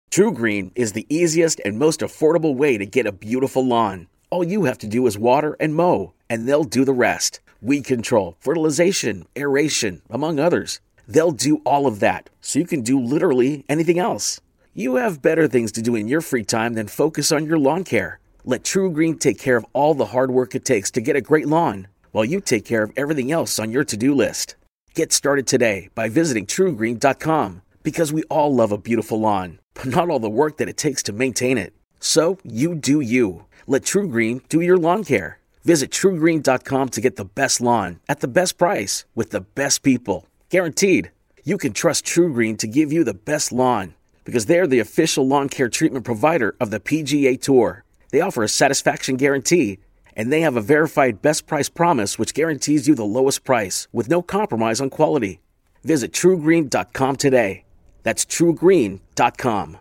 True Green is the easiest and most affordable way to get a beautiful lawn. All you have to do is water and mow, and they'll do the rest. Weed control, fertilization, aeration, among others. They'll do all of that, so you can do literally anything else. You have better things to do in your free time than focus on your lawn care. Let True Green take care of all the hard work it takes to get a great lawn, while you take care of everything else on your to-do list. Get started today by visiting TrueGreen.com, because we all love a beautiful lawn, but not all the work that it takes to maintain it. So, you do you. Let True Green do your lawn care. Visit TrueGreen.com to get the best lawn at the best price with the best people. Guaranteed. You can trust True Green to give you the best lawn because they're the official lawn care treatment provider of the PGA Tour. They offer a satisfaction guarantee, and they have a verified best price promise which guarantees you the lowest price with no compromise on quality. Visit TrueGreen.com today. That's TrueGreen.com.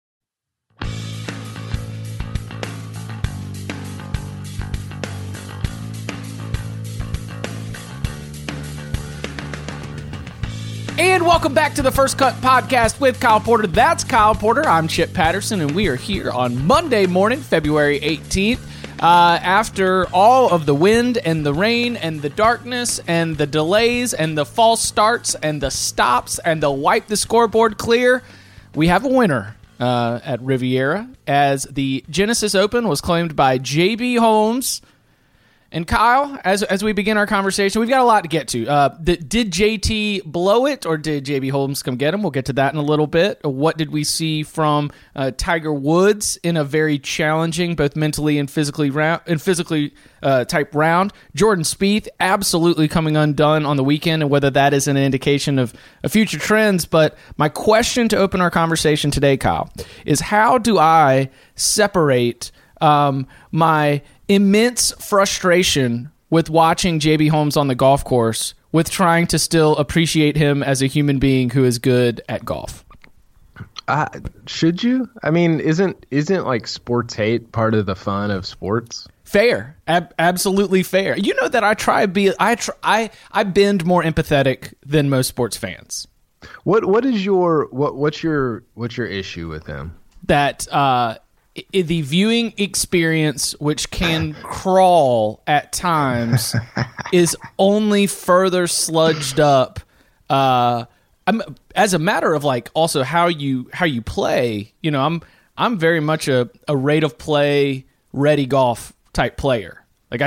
And welcome back to the First Cut Podcast with Kyle Porter. That's Kyle Porter. I'm Chip Patterson, and we are here on Monday morning, February 18th. After all of the wind and the rain and the darkness and the delays and the false starts and the stops and the wipe the scoreboard clear, we have a winner at Riviera, as the Genesis Open was claimed by J.B. Holmes. And Kyle, as we begin our conversation, we've got a lot to get to. Did JT blow it, or did JB Holmes come get him? We'll get to that in a little bit. What did we see from Tiger Woods in a very challenging, both mentally and physically type round? Jordan Spieth absolutely coming undone on the weekend, and whether that is an indication of future trends. But my question to open our conversation today, Kyle, is how do I separate my immense frustration with watching JB Holmes on the golf course with trying to still appreciate him as a human being who is good at golf? Should you? I mean, isn't like sports hate part of the fun of sports? Fair. Absolutely fair. You know that I bend more empathetic than most sports fans. What's your issue with him? That the viewing experience, which can crawl at times, is only further sludged up. As a matter of like also how you play, you know, I'm very much a rate of play, ready golf type player. Like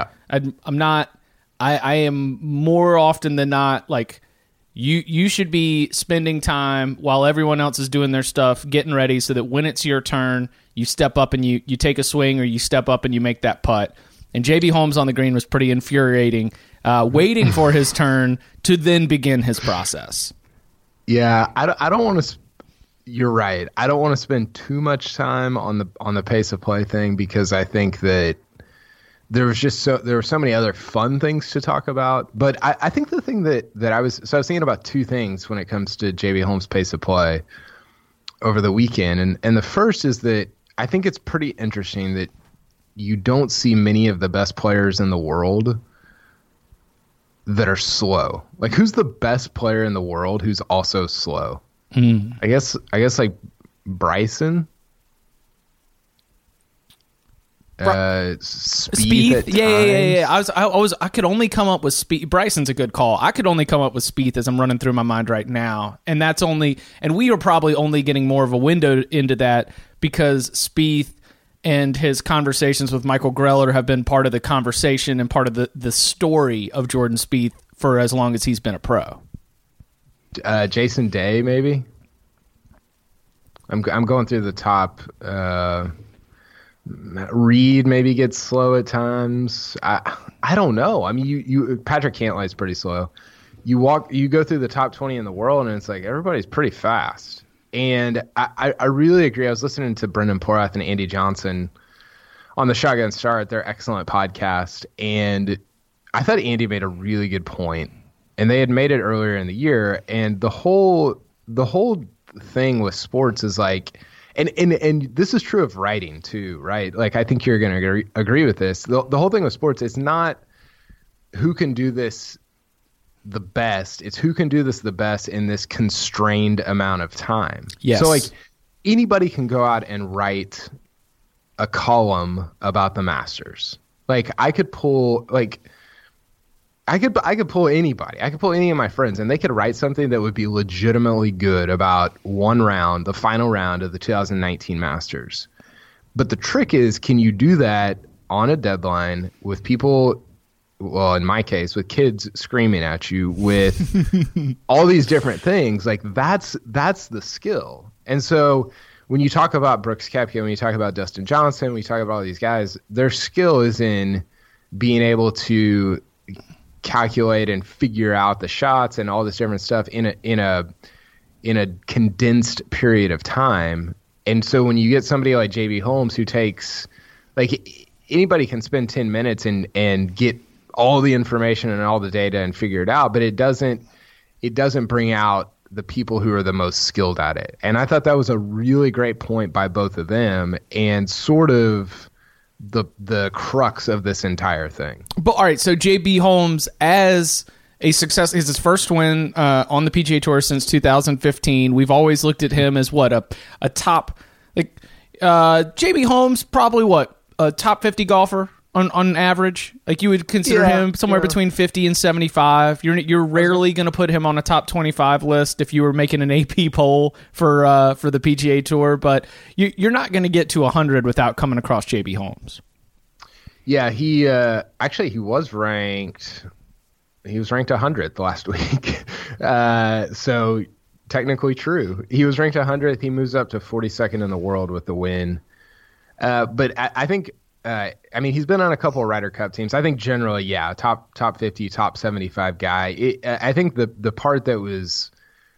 I am more often than not like, You should be spending time while everyone else is doing their stuff, getting ready so that when it's your turn, you step up and you take a swing, or you step up and you make that putt. And JB Holmes on the green was pretty infuriating, waiting for his turn to then begin his process. Yeah, I don't want to. You're right. I don't want to spend too much time on the pace of play thing, because I think that there were so many other fun things to talk about. But I think the thing that I was thinking about two things when it comes to JB Holmes' pace of play over the weekend. And the first is that I think it's pretty interesting that you don't see many of the best players in the world that are slow. Like, who's the best player in the world who's also slow? I guess like Bryson. Spieth. Yeah. I could only come up with Spieth. Bryson's a good call. I could only come up with Spieth as I'm running through my mind right now, and we are probably only getting more of a window into that because Spieth and his conversations with Michael Greller have been part of the conversation and part of the story of Jordan Spieth for as long as he's been a pro. Jason Day, maybe. I'm going through the top. Reed maybe gets slow at times. I don't know. I mean, you Patrick Cantlay's pretty slow. You go through the top 20 in the world, and it's like everybody's pretty fast. And I really agree. I was listening to Brendan Porath and Andy Johnson on the Shotgun Start, their excellent podcast, and I thought Andy made a really good point. And they had made it earlier in the year, and the whole thing with sports is like. And this is true of writing too, right? Like, I think you're going to agree with this. The whole thing with sports, it's not who can do this the best. It's who can do this the best in this constrained amount of time. Yes. So, like, anybody can go out and write a column about the Masters. Like I could pull anybody. I could pull any of my friends, and they could write something that would be legitimately good about one round, the final round of the 2019 Masters. But the trick is, can you do that on a deadline with people, well, in my case, with kids screaming at you with all these different things? Like that's the skill. And so when you talk about Brooks Koepka, when you talk about Dustin Johnson, when you talk about all these guys, their skill is in being able to calculate and figure out the shots and all this different stuff in a condensed period of time. And so when you get somebody like JB Holmes who takes, like, anybody can spend 10 minutes and get all the information and all the data and figure it out, but it doesn't bring out the people who are the most skilled at it. And I thought that was a really great point by both of them, and sort of the crux of this entire thing. But all right, so JB Holmes as a success is his first win on the PGA Tour since 2015. We've always looked at him as what a top, like JB Holmes probably what a top 50 golfer on average. Like you would consider him somewhere between 50 and 75. You're rarely going to put him on a top 25 list if you were making an AP poll for the PGA Tour, but you're not going to get to 100 without coming across JB Holmes. Yeah, he actually he was ranked 100th last week. So technically true. He was ranked 100th. He moves up to 42nd in the world with the win. But I think he's been on a couple of Ryder Cup teams. I think generally, top 50, top 75 guy. I think the part that was,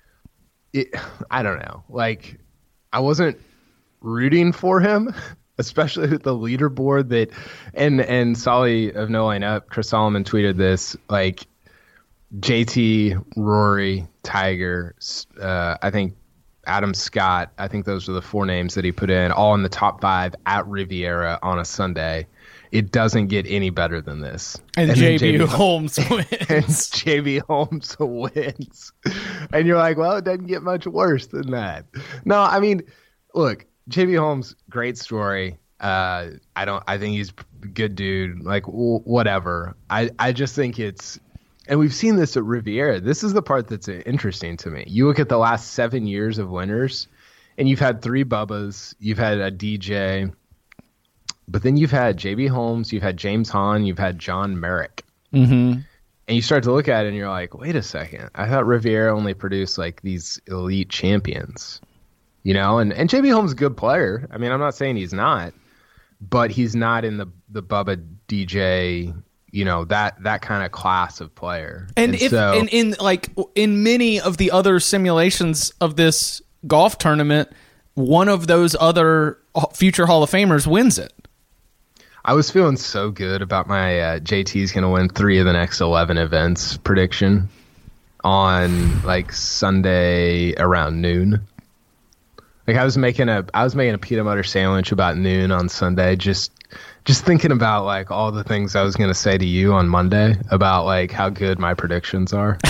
I don't know, like I wasn't rooting for him, especially with the leaderboard that, and Solly of No Line Up, Chris Solomon tweeted this, like JT, Rory, Tiger, I think Adam Scott, I think those are the four names that he put in, all in the top 5 at Riviera on a Sunday. It doesn't get any better than this. And JB Holmes wins. And JB Holmes wins. And you're like, well, it doesn't get much worse than that. No, I mean, look, JB Holmes, great story. I think he's a good dude. Like, whatever. I just think it's, and we've seen this at Riviera. This is the part that's interesting to me. You look at the last 7 years of winners, and you've had 3 Bubbas, you've had a DJ, but then you've had JB Holmes, you've had James Hahn, you've had John Merrick. Mm-hmm. And you start to look at it, and you're like, wait a second. I thought Riviera only produced like these elite champions, you know? And JB Holmes is a good player. I mean, I'm not saying he's not, but he's not in the Bubba DJ, you know, that kind of class of player. And in many of the other simulations of this golf tournament, one of those other future Hall of Famers wins it. I was feeling so good about my JT's going to win 3 of the next 11 events prediction on like Sunday around noon. Like I was making a peanut butter sandwich about noon on Sunday, just thinking about like all the things I was going to say to you on Monday about like how good my predictions are.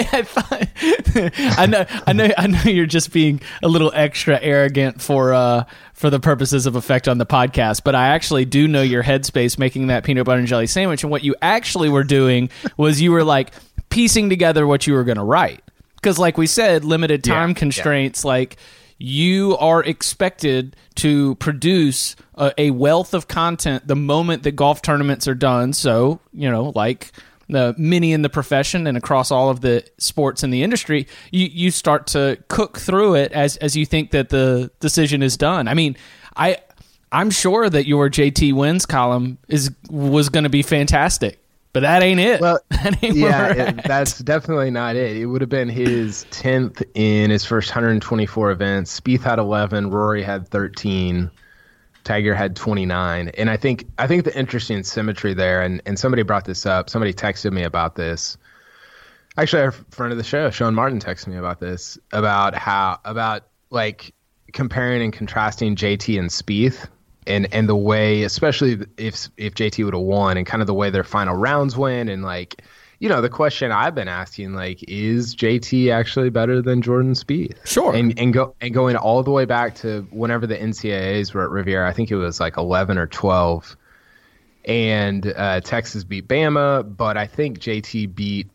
I know you're just being a little extra arrogant for the purposes of effect on the podcast, but I actually do know your headspace making that peanut butter and jelly sandwich. And what you actually were doing was you were like piecing together what you were going to write. Because like we said, limited time constraints, like you are expected to produce a wealth of content the moment that golf tournaments are done. So, you know, like the many in the profession and across all of the sports in the industry, you start to cook through it as you think that the decision is done. I mean, I'm sure that your JT wins column was going to be fantastic. But that ain't it. Well, that ain't that's definitely not it. It would have been his 10th in his first 124 events. Spieth had 11, Rory had 13, Tiger had 29. And I think the interesting symmetry there, and somebody brought this up, somebody texted me about this. Actually, our friend of the show, Sean Martin, texted me about this, about like comparing and contrasting JT and Spieth. And the way, especially if JT would have won, and kind of the way their final rounds went, and like, the question I've been asking, like, is JT actually better than Jordan Spieth? Sure. And going all the way back to whenever the NCAAs were at Riviera, I think it was like 11 or 12, and Texas beat Bama, but I think JT beat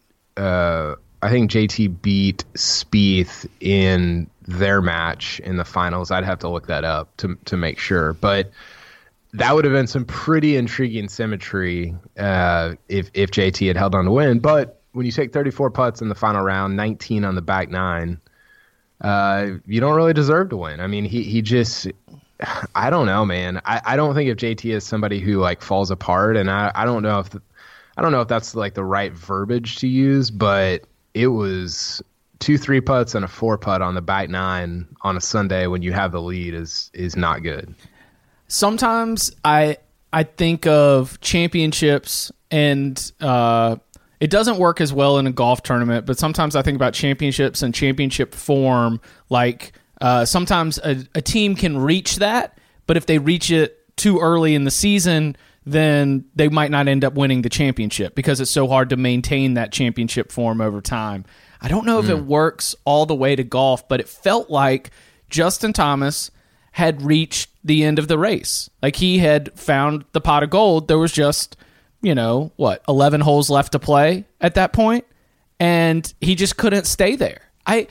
Spieth in their match in the finals. I'd have to look that up to make sure, but that would have been some pretty intriguing symmetry if JT had held on to win. But when you take 34 putts in the final round, 19 on the back nine, you don't really deserve to win. I mean, he just, I don't know, man. I don't think if JT is somebody who like falls apart, and I don't know if that's like the right verbiage to use, but it was 2 3-putts and a 4-putt on the back nine on a Sunday when you have the lead is not good. Sometimes I think of championships, and it doesn't work as well in a golf tournament, but sometimes I think about championships and championship form. Like sometimes a team can reach that, but if they reach it too early in the season, then they might not end up winning the championship because it's so hard to maintain that championship form over time. I don't know if it works all the way to golf, but it felt like Justin Thomas had reached the end of the race. Like he had found the pot of gold. There was just, 11 holes left to play at that point, and he just couldn't stay there. I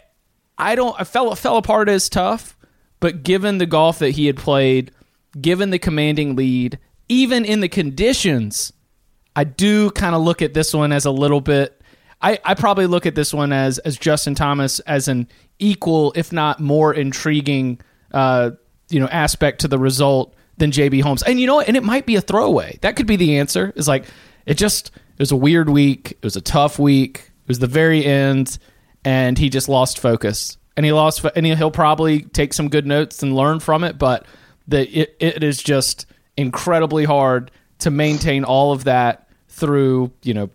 fell apart as tough, but given the golf that he had played, given the commanding lead, even in the conditions, I do kind of look at this one as a little bit. I probably look at this one as Justin Thomas as an equal, if not more intriguing aspect to the result than JB Holmes. And and it might be a throwaway. That could be the answer. It's like, it was a weird week. It was a tough week. It was the very end, and he just lost focus. And he'll probably take some good notes and learn from it, but it is just incredibly hard to maintain all of that through,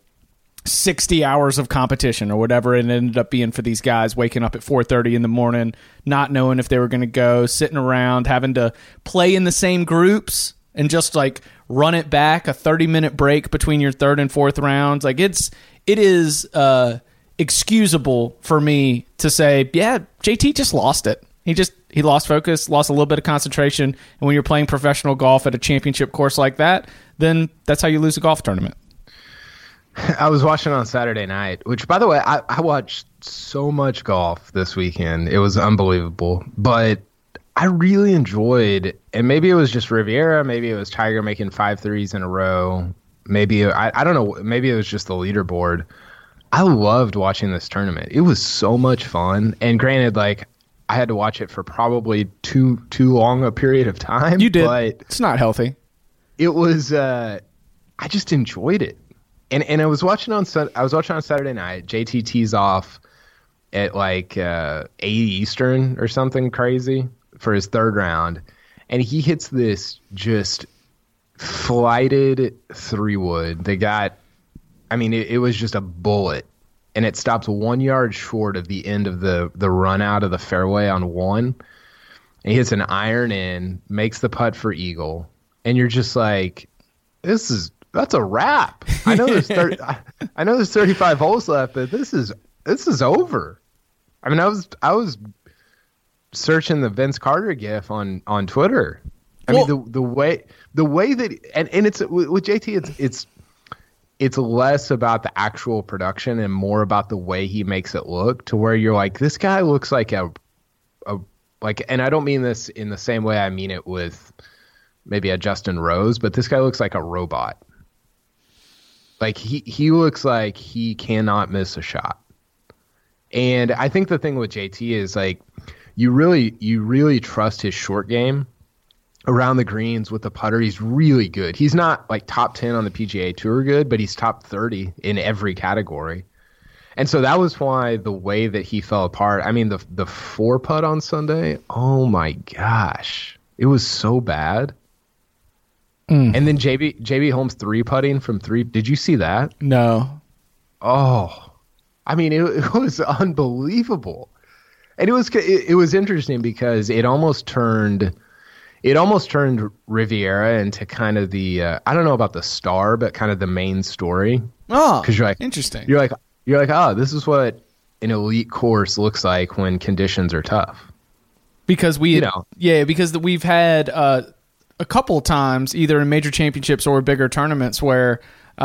60 hours of competition or whatever it ended up being for these guys, waking up at 4:30 in the morning, not knowing if they were going to go, sitting around, having to play in the same groups and just like run it back, a 30-minute break between your third and fourth rounds. Like it is excusable for me to say, yeah, JT just lost it. He lost focus, lost a little bit of concentration. And when you're playing professional golf at a championship course like that, then that's how you lose a golf tournament. I was watching on Saturday night, which, by the way, I watched so much golf this weekend. It was unbelievable. But I really enjoyed, and maybe it was just Riviera, maybe it was Tiger making 5 threes in a row. Maybe, I don't know, maybe it was just the leaderboard. I loved watching this tournament. It was so much fun. And granted, like, I had to watch it for probably too long a period of time. You did. But it's not healthy. It was, I just enjoyed it. And I was watching on Saturday night. JT tees off at like 8 Eastern or something crazy for his third round, and he hits this just flighted 3-wood. It was just a bullet, and it stops 1 yard short of the end of the run out of the fairway on one. And he hits an iron in, makes the putt for eagle, and you're just like, that's a wrap. I know there's 35 holes left, but this is over. I mean, I was searching the Vince Carter gif on Twitter. I mean, the way that and it's with JT, it's less about the actual production and more about the way he makes it look, to where you're like, this guy looks like a and I don't mean this in the same way I mean it with maybe a Justin Rose, but this guy looks like a robot. Like he looks like he cannot miss a shot. And I think the thing with JT is like you really trust his short game around the greens with the putter. He's really good. He's not like top 10 on the PGA Tour good, but he's top 30 in every category. And so that was why the way that he fell apart. I mean, the 4-putt on Sunday, oh my gosh, it was so bad. And then JB Holmes 3-putting from 3. Did you see that? No. Oh, I mean, it was unbelievable. And it was interesting because it almost turned Riviera into kind of the I don't know about the star, but kind of the main story Oh, because interesting. You're like, oh, this is what an elite course looks like when conditions are tough. Because we've had a couple times, either in major championships or bigger tournaments, where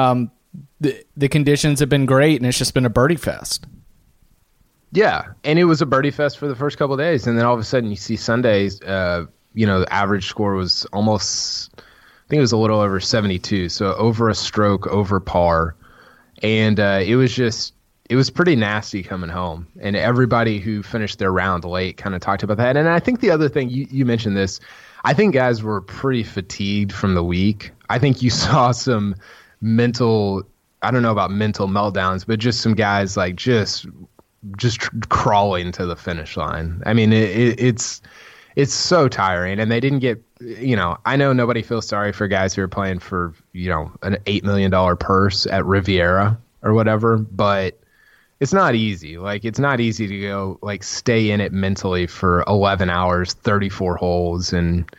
the conditions have been great and it's just been a birdie fest. Yeah, and it was a birdie fest for the first couple of days, and then all of a sudden you see Sundays. The average score was almost, I think it was a little over 72, so over a stroke, over par, and it was pretty nasty coming home. And everybody who finished their round late kind of talked about that. And I think the other thing you mentioned this, I think guys were pretty fatigued from the week. I think you saw some mental, I don't know about mental meltdowns, but just some guys like just crawling to the finish line. I mean, it's so tiring, and they didn't get, I know nobody feels sorry for guys who are playing for, an $8 million purse at Riviera or whatever, but it's not easy. Like, it's not easy to go, like, stay in it mentally for 11 hours, 34 holes, and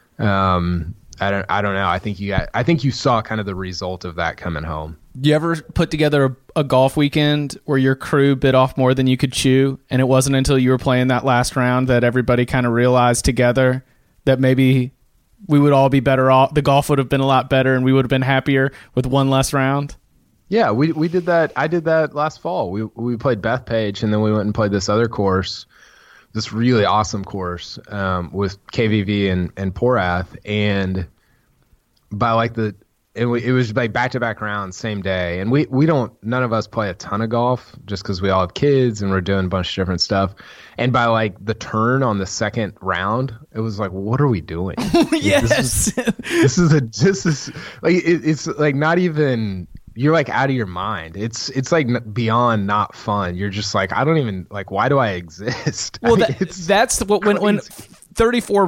I don't know. I think you saw kind of the result of that coming home. You ever put together a golf weekend where your crew bit off more than you could chew, and it wasn't until you were playing that last round that everybody kind of realized together that maybe we would all be better off, the golf would have been a lot better, and we would have been happier with one less round? Yeah, we did that. I did that last fall. We played Bethpage, and then we went and played this other course, this really awesome course with KVV and Porath, and by like it was like back-to-back rounds, same day. And none of us play a ton of golf just because we all have kids and we're doing a bunch of different stuff. And by like the turn on the second round, it was like, what are we doing? Yes. This is like, it's like not even, you're like out of your mind. It's like beyond not fun. You're just like, I don't even, like, why do I exist? Well, that's what, when 34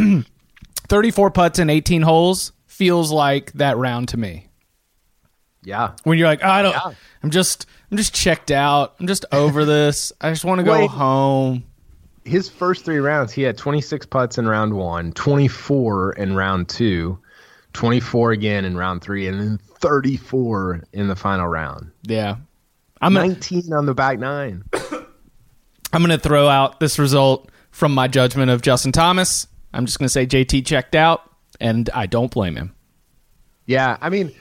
putts in 18 holes feels like that round to me. Yeah. When you're like, I'm just checked out. I'm just over this. I just want to go home. His first 3 rounds, he had 26 putts in round 1, 24 in round 2, 24 again in round 3, and then 34 in the final round. Yeah. 19 on the back 9. I'm going to throw out this result from my judgment of Justin Thomas. I'm just going to say JT checked out. And I don't blame him. Yeah, I mean,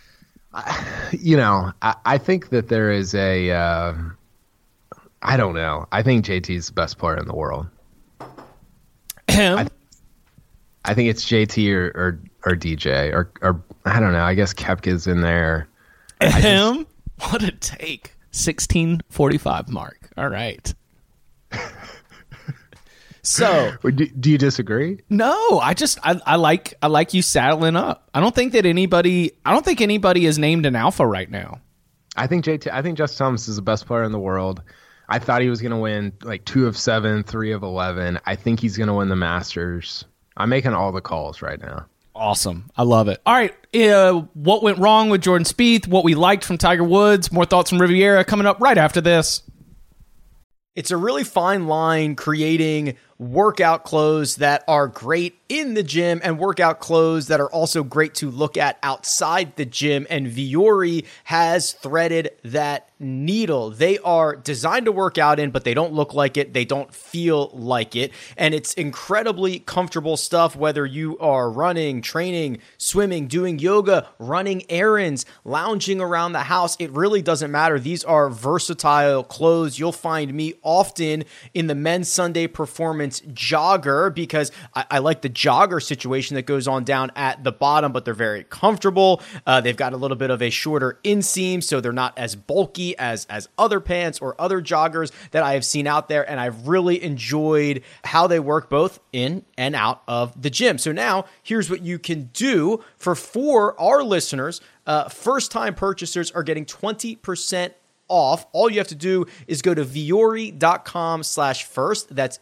I think that there is I don't know. I think JT's the best player in the world. Him? I think it's JT or DJ or I don't know. I guess Koepka's in there. Him? What a take. 16:45 mark. All right. So, do you disagree? No, I like you saddling up. I don't think anybody is named an alpha right now. I think Justin Thomas is the best player in the world. I thought he was going to win like 2 of 7, 3 of 11. I think he's going to win the Masters. I'm making all the calls right now. Awesome. I love it. All right. What went wrong with Jordan Spieth? What we liked from Tiger Woods? More thoughts from Riviera coming up right after this. It's a really fine line creating workout clothes that are great in the gym and workout clothes that are also great to look at outside the gym. And Vuori has threaded that needle. They are designed to work out in, but they don't look like it. They don't feel like it. And it's incredibly comfortable stuff, whether you are running, training, swimming, doing yoga, running errands, lounging around the house. It really doesn't matter. These are versatile clothes. You'll find me often in the men's Sunday Performance jogger because I like the jogger situation that goes on down at the bottom, but they're very comfortable. They've got a little bit of a shorter inseam, so they're not as bulky as other pants or other joggers that I have seen out there, and I've really enjoyed how they work both in and out of the gym. So now here's what you can do for our listeners. First-time purchasers are getting 20% off. All you have to do is go to vuori.com/first. That's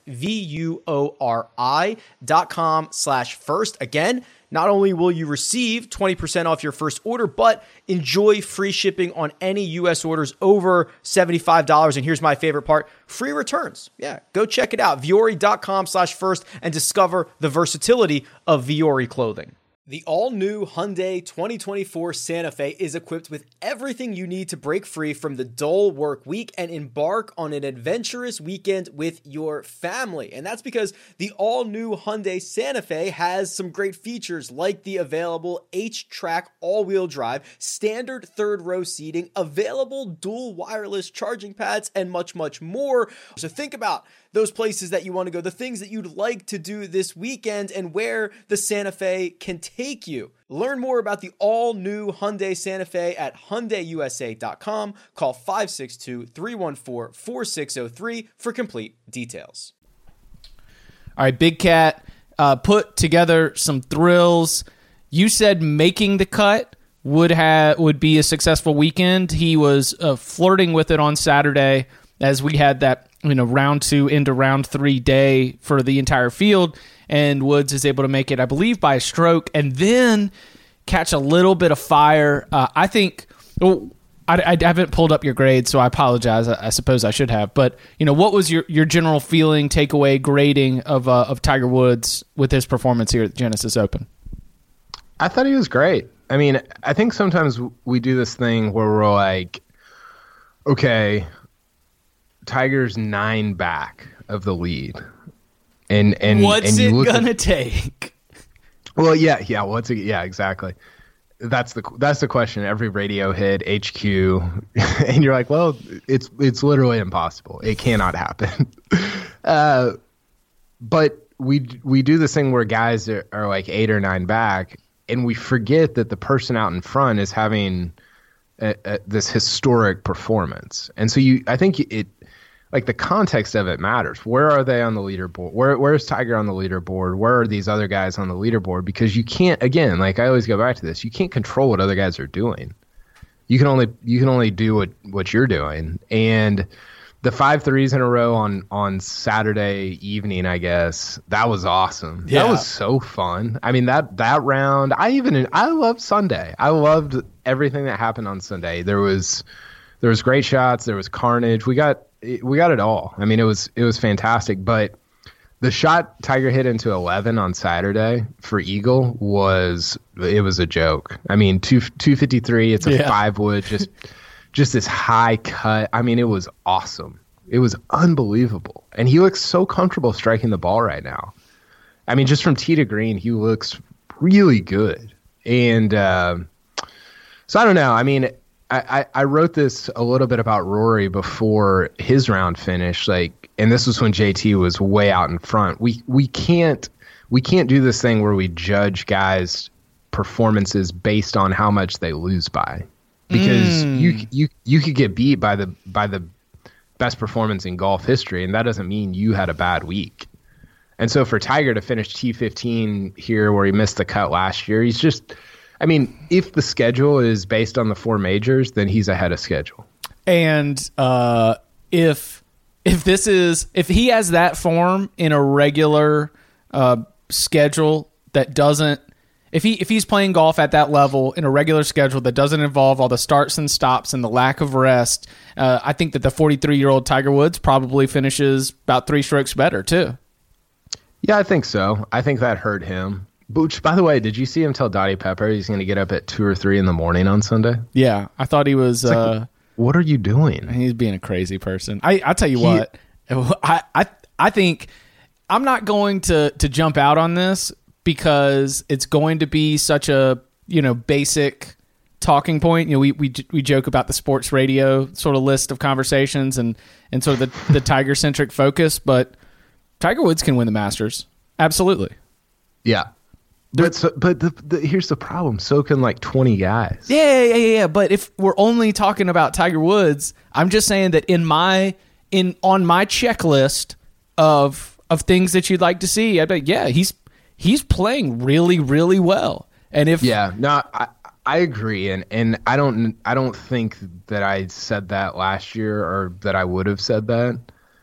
VUORI.com/first. Again, not only will you receive 20% off your first order, but enjoy free shipping on any U.S. orders over $75. And here's my favorite part, free returns. Yeah, go check it out. vuori.com/first and discover the versatility of Vuori clothing. The all-new Hyundai 2024 Santa Fe is equipped with everything you need to break free from the dull work week and embark on an adventurous weekend with your family. And that's because the all-new Hyundai Santa Fe has some great features like the available H-Track all-wheel drive, standard third-row seating, available dual wireless charging pads, and much, much more. So think about those places that you want to go, the things that you'd like to do this weekend, and where the Santa Fe can take you. Learn more about the all-new Hyundai Santa Fe at HyundaiUSA.com. Call 562-314-4603 for complete details. All right, Big Cat put together some thrills. You said making the cut would be a successful weekend. He was flirting with it on Saturday as we had that round 2 into round 3 day for the entire field, and Woods is able to make it, I believe, by a stroke, and then catch a little bit of fire. I think, I haven't pulled up your grade, so I apologize. I suppose I should have, but what was your general feeling, takeaway, grading of Tiger Woods with his performance here at the Genesis Open? I thought he was great. I mean, I think sometimes we do this thing where we're like, okay, Tiger's 9 back of the lead, and what's and it gonna take? Well, yeah, exactly. That's the question. Every radio hit, HQ, and you're like, well, it's literally impossible. It cannot happen. But we do this thing where guys are like 8 or 9 back, and we forget that the person out in front is having this historic performance, and so I think it. Like, the context of it matters. Where are they on the leaderboard? Where's Tiger on the leaderboard? Where are these other guys on the leaderboard? Because you can't, again, like I always go back to this, you can't control what other guys are doing. You can only do what you're doing. And the 5 threes in a row on Saturday evening, I guess, that was awesome. Yeah. That was so fun. I mean, that round, I loved Sunday. I loved everything that happened on Sunday. There was great shots. There was carnage. We got it all. I mean, it was fantastic. But the shot Tiger hit into 11 on Saturday for Eagle was a joke. I mean, 253. It's a 5-wood, just this high cut. I mean, it was awesome. It was unbelievable, and he looks so comfortable striking the ball right now. I mean, just from tee to green, he looks really good. And so I don't know. I mean, I wrote this a little bit about Rory before his round finished, and this was when JT was way out in front. We can't do this thing where we judge guys' performances based on how much they lose by, because you could get beat by the best performance in golf history, and that doesn't mean you had a bad week. And so for Tiger to finish T15 here, where he missed the cut last year, he's just. I mean, if the schedule is based on the 4 majors, then he's ahead of schedule. And if he has that form in a regular schedule that doesn't, if he's playing golf at that level in a regular schedule that doesn't involve all the starts and stops and the lack of rest, I think that the 43-year-old Tiger Woods probably finishes about 3 strokes better too. Yeah, I think so. I think that hurt him. Which, by the way, did you see him tell Dottie Pepper he's going to get up at 2 or 3 in the morning on Sunday? Yeah, I thought he was. What are you doing? He's being a crazy person. I tell you what, I think I'm not going to jump out on this because it's going to be such a basic talking point. We joke about the sports radio sort of list of conversations and sort of the Tiger centric focus, but Tiger Woods can win the Masters, absolutely. Yeah. But here's the problem. So can 20 guys. Yeah. But if we're only talking about Tiger Woods, I'm just saying that on my checklist of things that you'd like to see, I bet he's playing really, really well. And if I agree, and I don't think that I said that last year or that I would have said that.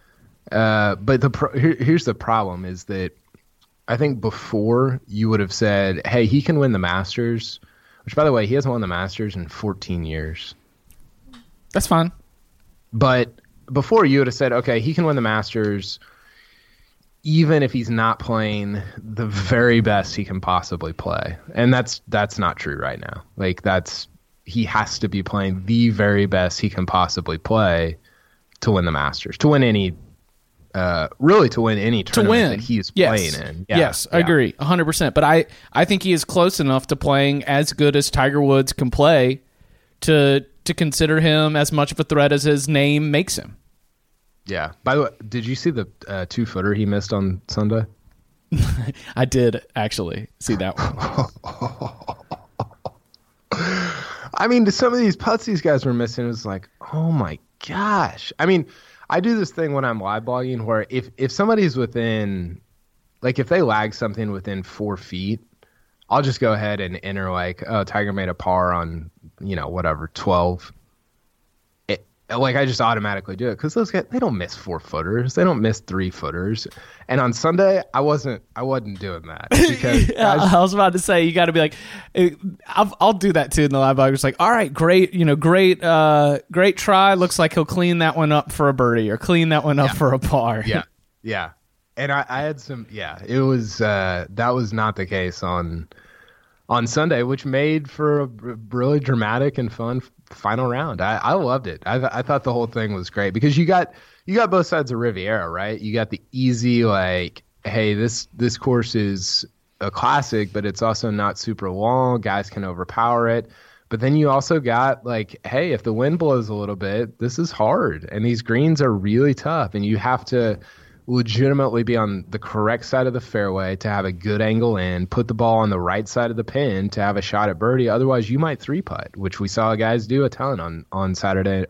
But here's the problem is that. I think before you would have said, hey, he can win the Masters, which, by the way, he hasn't won the Masters in 14 years. That's fine. But before you would have said, okay, he can win the Masters. even if he's not playing the very best he can possibly play. And that's not true right now. Like he has to be playing the very best he can possibly play to win the Masters, to win any tournament that he's playing in. Yeah. Yes, I agree 100%. But I think he is close enough to playing as good as Tiger Woods can play to consider him as much of a threat as his name makes him. Yeah. By the way, did you see the 2-footer he missed on Sunday? I did actually see that one. I mean, some of these putts these guys were missing, it was like, oh my gosh. I mean, I do this thing when I'm live blogging where if somebody's within, like if they lag something within 4 feet, I'll just go ahead and enter like, oh, Tiger made a par on, 12. Like I just automatically do it because those guys, they don't miss 4-footers, they don't miss 3-footers. And on Sunday, I wasn't doing that because I was about to say you got to be like, I'll do that too in the live blog. It's like, all right, great, great try. Looks like he'll clean that one up for a birdie or clean that one up for a par. Yeah. And I had some. Yeah, it was that was not the case on Sunday, which made for a really dramatic and fun final round. I loved it. I thought the whole thing was great because you got both sides of Riviera, right? You got the easy, like, hey, this course is a classic, but it's also not super long. Guys can overpower it. But then you also got like, hey, if the wind blows a little bit, this is hard. And these greens are really tough. And you have to legitimately be on the correct side of the fairway to have a good angle in, put the ball on the right side of the pin to have a shot at birdie. Otherwise, you might 3-putt, which we saw guys do a ton on Sunday.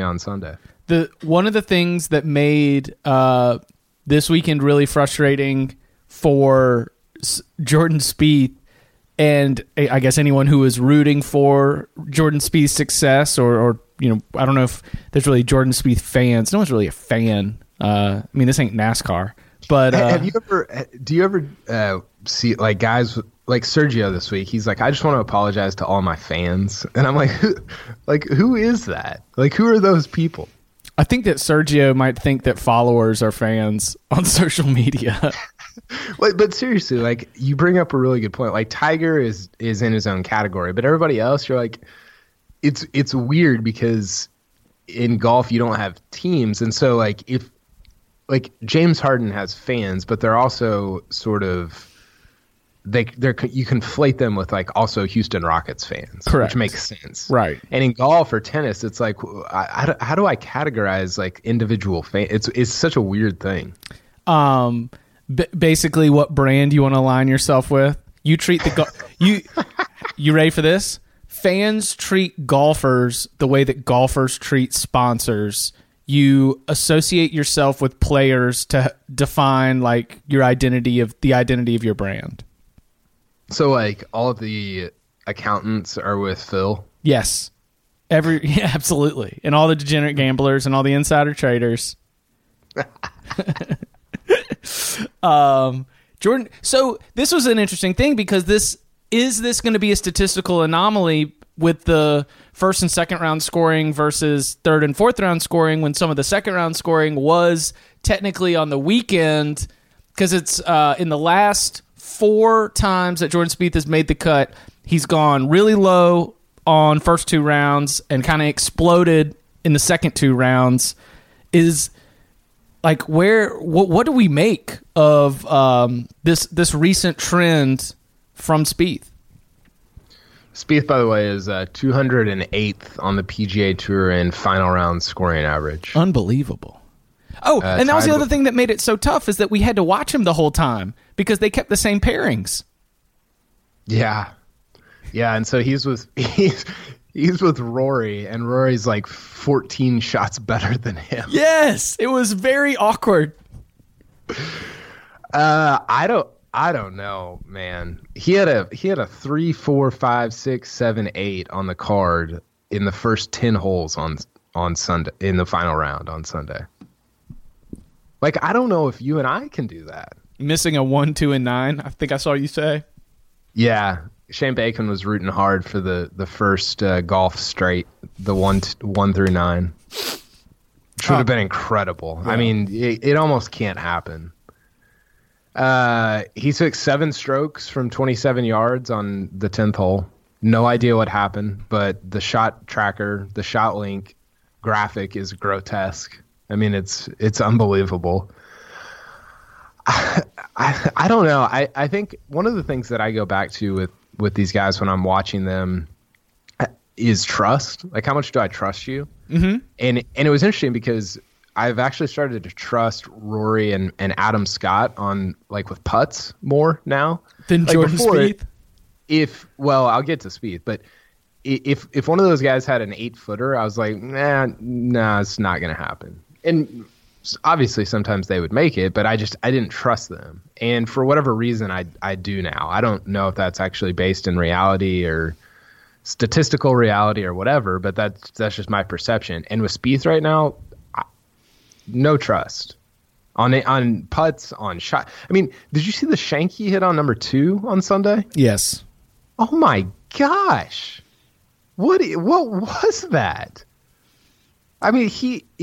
One of the things that made this weekend really frustrating for Jordan Spieth, and I guess anyone who is rooting for Jordan Spieth's success, or I don't know if there's really Jordan Spieth fans. No one's really a fan. I mean, this ain't NASCAR, but do you ever see like guys like Sergio this week? He's like, I just want to apologize to all my fans, and I'm like, who is that? Like, who are those people? I think that Sergio might think that followers are fans on social media. But seriously, like, you bring up a really good point. Like, Tiger is in his own category, but everybody else, you're like, it's weird because in golf you don't have teams, and so like if like James Harden has fans, but they're also sort of you conflate them with like also Houston Rockets fans, correct, which makes sense, right? And in golf or tennis, it's like how do I categorize like individual fans? It's such a weird thing. Basically, what brand you want to align yourself with? You treat you ready for this? Fans treat golfers the way that golfers treat sponsors. You associate yourself with players to define like the identity of your brand. So like all of the accountants are with Phil? Yes. Absolutely. And all the degenerate gamblers and all the insider traders. Jordan, so this was an interesting thing because this going to be a statistical anomaly with the first and second round scoring versus third and fourth round scoring when some of the second round scoring was technically on the weekend because it's in the last 4 times that Jordan Spieth has made the cut, he's gone really low on first 2 rounds and kind of exploded in the second 2 rounds. Is like what do we make of this recent trend from Spieth? Spieth, by the way, is 208th on the PGA Tour in final round scoring average. Unbelievable. Oh, and that was the other thing that made it so tough is that we had to watch him the whole time because they kept the same pairings. Yeah, and so he's with Rory, and Rory's like 14 shots better than him. Yes, it was very awkward. I don't know, man. He had a 3, 4, 5, 6, 7, 8 on the card in the first 10 holes on Sunday in the final round on Sunday. Like, I don't know if you and I can do that. Missing a 1, 2, and 9. I think I saw you say. Yeah, Shane Bacon was rooting hard for the first golf straight, the 1 through 9. Which would have been incredible. Yeah. I mean, it almost can't happen. He took 7 strokes from 27 yards on the 10th hole. No idea what happened, but the shot tracker, the shot link graphic is grotesque. I mean, it's unbelievable. I don't know. I think one of the things that I go back to with these guys when I'm watching them is trust. Like, how much do I trust you? Mm-hmm. And it was interesting because I've actually started to trust Rory and Adam Scott on, like, with putts more now than like Jordan Spieth. I'll get to Spieth, but if one of those guys had an 8-footer, I was like, nah, it's not going to happen. And obviously sometimes they would make it, but I didn't trust them. And for whatever reason, I do now. I don't know if that's actually based in reality or statistical reality or whatever, but that's just my perception. And with Spieth right now, no trust on putts, on shot. I mean, did you see the shank he hit on number 2 on Sunday? Yes. Oh my gosh. What was that? I mean,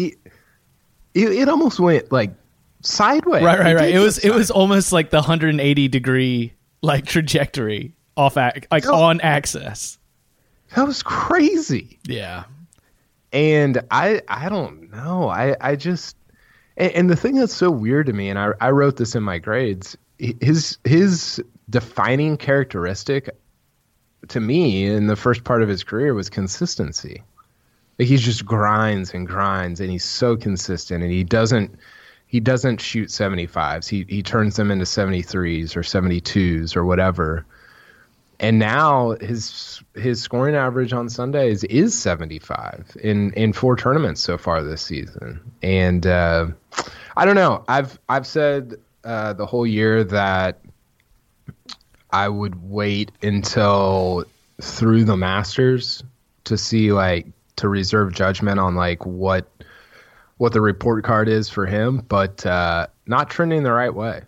it almost went like sideways. Right. It was almost like the 180-degree like trajectory on axis. That was crazy. Yeah. And I don't know. I just and the thing that's so weird to me, and I wrote this in my grades, his defining characteristic to me in the first part of his career was consistency. Like, he just grinds and grinds, and he's so consistent, and he doesn't shoot 75s. He turns them into 73s or 72s or whatever. And now his scoring average on Sundays is 75 in 4 tournaments so far this season. And I don't know. I've said the whole year that I would wait until through the Masters to see, like, to reserve judgment on, like, what the report card is for him, but not trending the right way.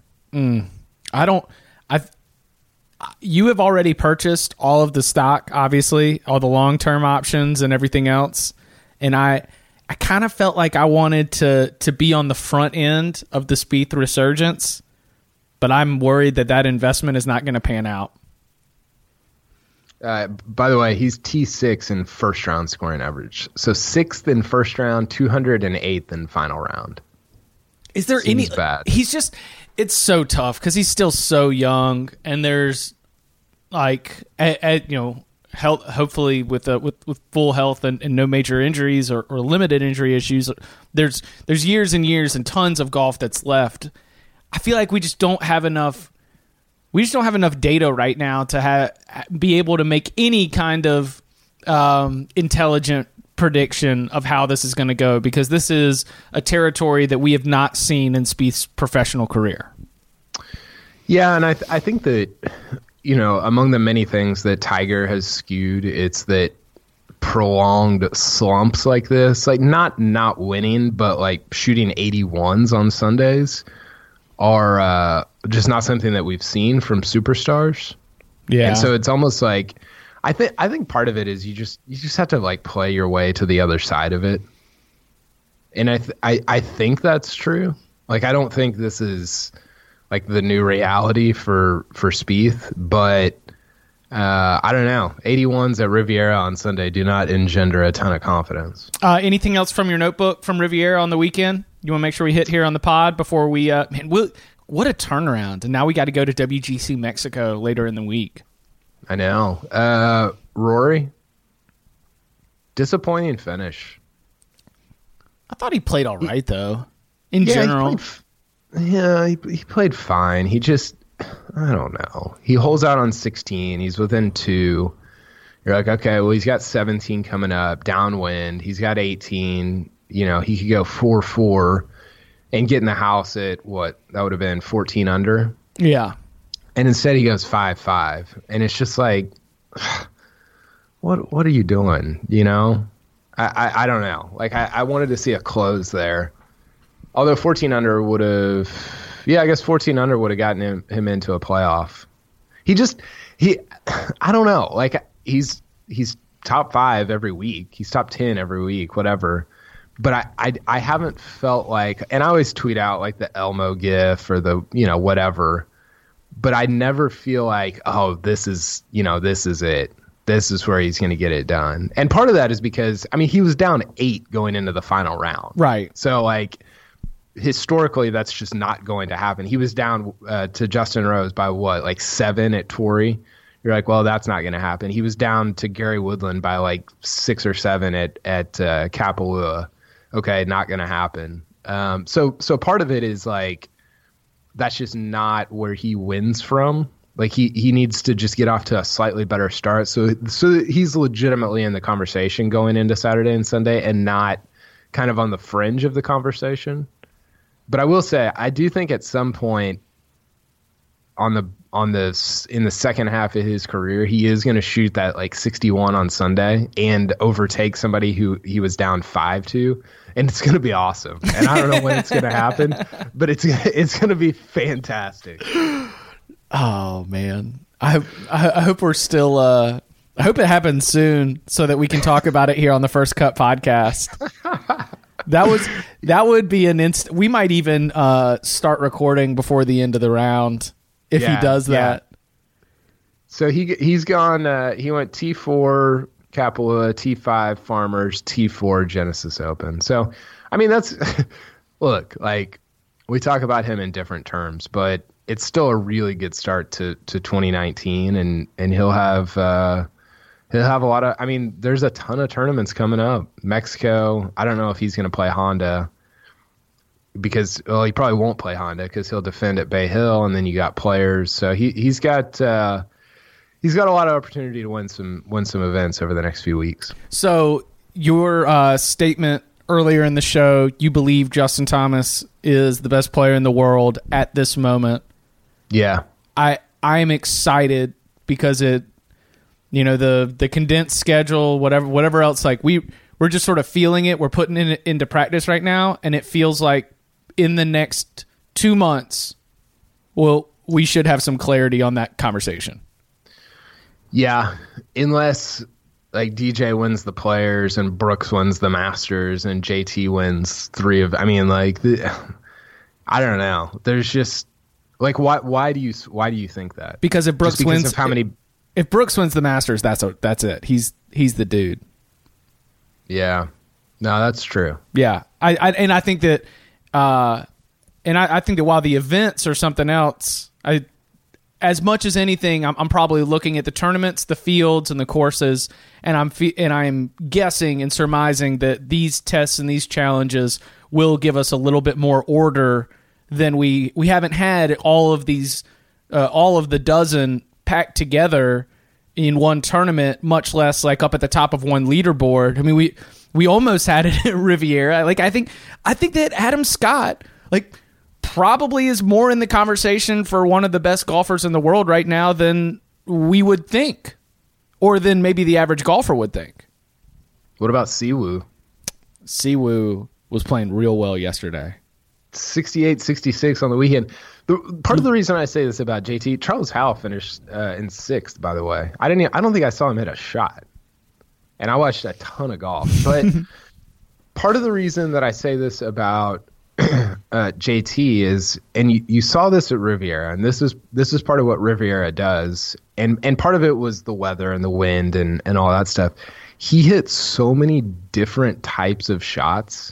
You have already purchased all of the stock, obviously, all the long-term options and everything else. And I kind of felt like I wanted to be on the front end of the Spieth resurgence, but I'm worried that investment is not going to pan out. By the way, he's T6 in first round scoring average. So 6th in first round, 208th in final round. Is there Seems bad. He's just, it's so tough because he's still so young, and there's like, health, hopefully with full health and no major injuries or limited injury issues. There's years and years and tons of golf that's left. I feel like we just don't have enough. We just don't have enough data right now to be able to make any kind of intelligent prediction of how this is going to go, because this is a territory that we have not seen in Spieth's professional career. Yeah, and I think that, among the many things that Tiger has skewed, it's that prolonged slumps like this, like not winning, but like shooting 81s on Sundays are just not something that we've seen from superstars. Yeah. And so it's almost like I think part of it is you just have to, like, play your way to the other side of it. And I think that's true. Like, I don't think this is like the new reality for Spieth, but I don't know. 81s at Riviera on Sunday do not engender a ton of confidence. Anything else from your notebook from Riviera on the weekend you want to make sure we hit here on the pod before we what a turnaround. And now we got to go to WGC Mexico later in the week. I know. Rory, disappointing finish. I thought he played all right, though, in general. He played fine. He just, I don't know. He holds out on 16. He's within 2. You're like, okay, well, he's got 17 coming up, downwind. He's got 18. He could go 4-4 and get in the house at what? That would have been 14 under. Yeah. And instead he goes 5-5. And it's just like, what are you doing? I don't know. Like, I wanted to see a close there. Although 14 under would have, I guess 14 under would have gotten him into a playoff. I don't know. Like, he's top 5 every week. He's top 10 every week, whatever. but I haven't felt like, and I always tweet out like the Elmo gif or the, whatever, but I never feel like, oh, this is it. This is where he's going to get it done. And part of that is because, he was down 8 going into the final round. Right. So like historically, that's just not going to happen. He was down to Justin Rose by what, like 7 at Torrey. You're like, well, that's not going to happen. He was down to Gary Woodland by like 6 or 7 at Kapalua. Okay, not going to happen. So part of it is like, that's just not where he wins from. Like he needs to just get off to a slightly better start. So he's legitimately in the conversation going into Saturday and Sunday and not kind of on the fringe of the conversation. But I will say, I do think at some point in the second half of his career, he is going to shoot that like 61 on Sunday and overtake somebody who he was down 5 to. And it's going to be awesome. And I don't know when it's going to happen, but it's going to be fantastic. Oh man, I hope we're still. I hope it happens soon so that we can talk about it here on the First Cut podcast. That would be an instant. We might even start recording before the end of the round if he does that. So he's gone. He went T4 Kapalua, T5 Farmers, T4 Genesis Open. So that's look, like we talk about him in different terms, but it's still a really good start to 2019, and he'll have a lot of. There's a ton of tournaments coming up. Mexico. I don't know if he's going to play Honda because he probably won't play Honda because he'll defend at Bay Hill, and then you got Players. So he's got a lot of opportunity to win some events over the next few weeks. So your statement earlier in the show, you believe Justin Thomas is the best player in the world at this moment. Yeah. I am excited because it, the condensed schedule, whatever else, like we're just sort of feeling it. We're putting it into practice right now, and it feels like in the next 2 months, we should have some clarity on that conversation. Yeah, unless like DJ wins the Players and Brooks wins the Masters and JT wins 3 of. I don't know. There's just like why do you think that? Because if Brooks wins, of how many? If Brooks wins the Masters, that's it. He's the dude. Yeah, no, that's true. Yeah, I think that, I think that while the events are something else, as much as anything, I'm probably looking at the tournaments, the fields, and the courses, and I'm guessing and surmising that these tests and these challenges will give us a little bit more order than we haven't had all of these, all of the dozen packed together in one tournament, much less like up at the top of one leaderboard. We almost had it at Riviera. Like I think that Adam Scott probably is more in the conversation for one of the best golfers in the world right now than we would think, or than maybe the average golfer would think. What about Siwoo? Siwoo was playing real well yesterday. 68, 66 on the weekend. Part of the reason I say this about JT, Charles Howell finished in 6th, by the way. I don't think I saw him hit a shot. And I watched a ton of golf. But part of the reason that I say this about JT is, and you saw this at Riviera, and this is part of what Riviera does, and part of it was the weather and the wind and all that stuff. He hit so many different types of shots.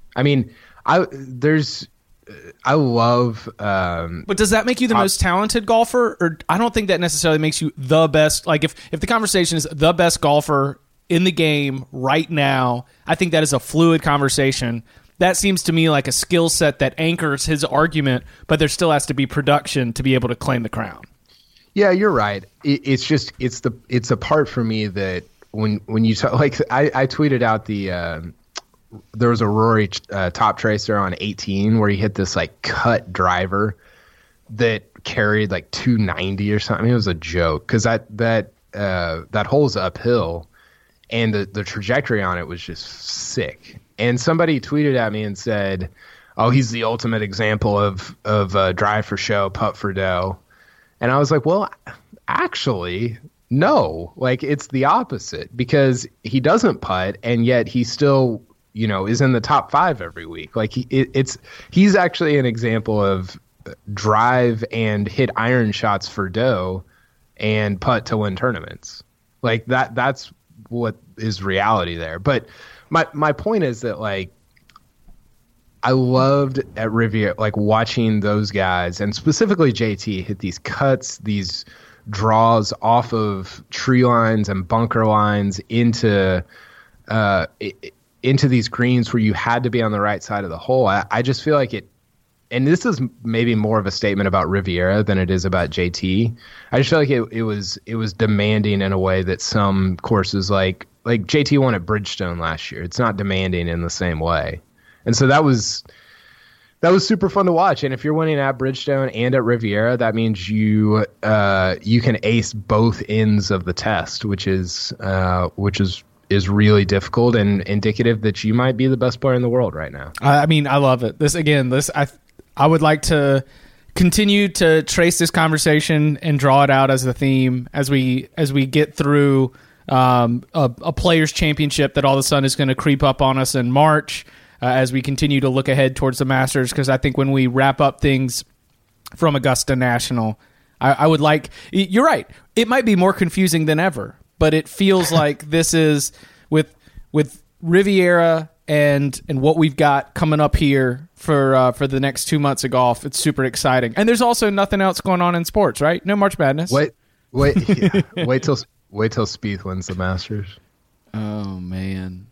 I love. But does that make you the most talented golfer? Or I don't think that necessarily makes you the best. Like if the conversation is the best golfer in the game right now, I think that is a fluid conversation. That seems to me like a skill set that anchors his argument, but there still has to be production to be able to claim the crown. Yeah, you're right. It's a part for me that when you talk, like I tweeted out there was a Rory top tracer on 18 where he hit this like cut driver that carried like 290 or something. It was a joke because that hole's uphill and the trajectory on it was just sick. And somebody tweeted at me and said, "Oh, he's the ultimate example of drive for show, putt for dough." And I was like, "Well, actually, no. Like it's the opposite because he doesn't putt, and yet he still, is in the top 5 every week. Like he's actually an example of drive and hit iron shots for dough and putt to win tournaments. Like that's what is reality there. But my point is that, like, I loved at Riviera, like, watching those guys, and specifically JT, hit these cuts, these draws off of tree lines and bunker lines into these greens where you had to be on the right side of the hole. I just feel like it, and this is maybe more of a statement about Riviera than it is about JT. I just feel like it was demanding in a way that some courses like JT won at Bridgestone last year. It's not demanding in the same way. And so that was super fun to watch. And if you're winning at Bridgestone and at Riviera, that means you can ace both ends of the test, which is really difficult and indicative that you might be the best player in the world right now. I mean, I love it. I would like to continue to trace this conversation and draw it out as the theme as we get through a Players' Championship that all of a sudden is going to creep up on us in March. As we continue to look ahead towards the Masters, because I think when we wrap up things from Augusta National, I would like, you're right, it might be more confusing than ever, but it feels like this is with Riviera and what we've got coming up here for the next 2 months of golf. It's super exciting, and there's also nothing else going on in sports, right? No March Madness. Wait till Spieth wins the Masters. Oh man.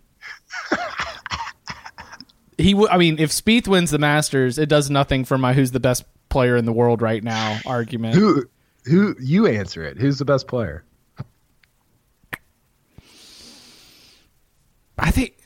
If Spieth wins the Masters, it does nothing for my who's the best player in the world right now argument. Who you answer it? Who's the best player? I think.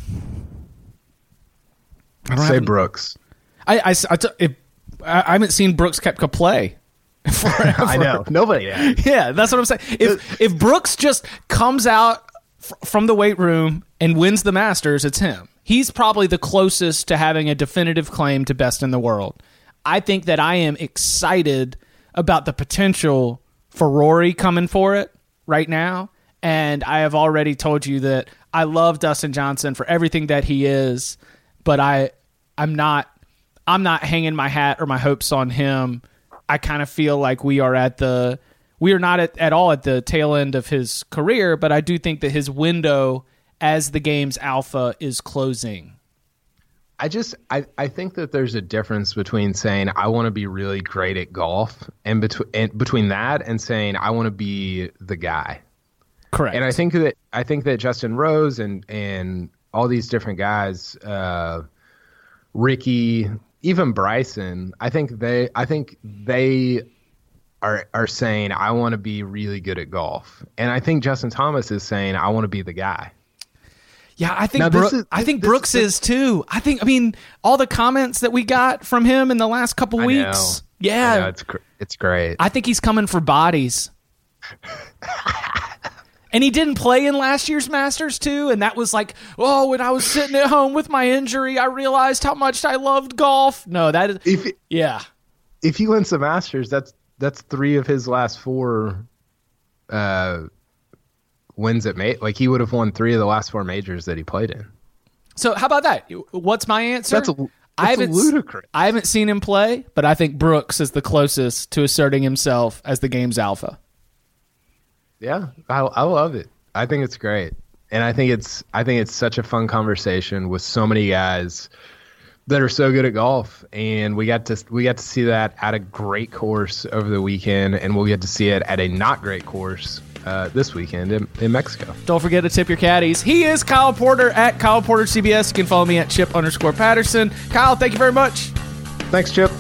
Say Brooks. I haven't seen Brooks Koepka play forever. I know. Nobody has. Yeah, that's what I'm saying. If Brooks just comes out from the weight room and wins the Masters, it's him. He's probably the closest to having a definitive claim to best in the world. I think that I am excited about the potential for Rory coming for it right now. And I have already told you that I love Dustin Johnson for everything that he is, but I'm not hanging my hat or my hopes on him. I kind of feel like we are not at all at the tail end of his career, but I do think that his window as the game's alpha is closing. I think that there's a difference between saying I want to be really great at golf and between that and saying I want to be the guy. Correct. And I think that Justin Rose and all these different guys, Ricky, even Bryson, I think they are saying I want to be really good at golf. And I think Justin Thomas is saying I want to be the guy. Yeah, I think Brooks is too. All the comments that we got from him in the last couple weeks. Yeah, I know, it's great. I think he's coming for bodies. And he didn't play in last year's Masters too, and that was like, when I was sitting at home with my injury, I realized how much I loved golf. No, that is If he wins the Masters, that's 3 of his last 4 wins at like he would have won 3 of the last 4 majors that he played in. So how about that? What's my answer? That's ludicrous. I haven't seen him play, but I think Brooks is the closest to asserting himself as the game's alpha. Yeah, I love it. I think it's great, and I think it's such a fun conversation with so many guys that are so good at golf, and we got to see that at a great course over the weekend, and we'll get to see it at a not great course this weekend in Mexico. Don't forget to tip your caddies. He is Kyle Porter at Kyle Porter CBS. You can follow me at Chip_Patterson. Kyle, thank you very much. Thanks, Chip.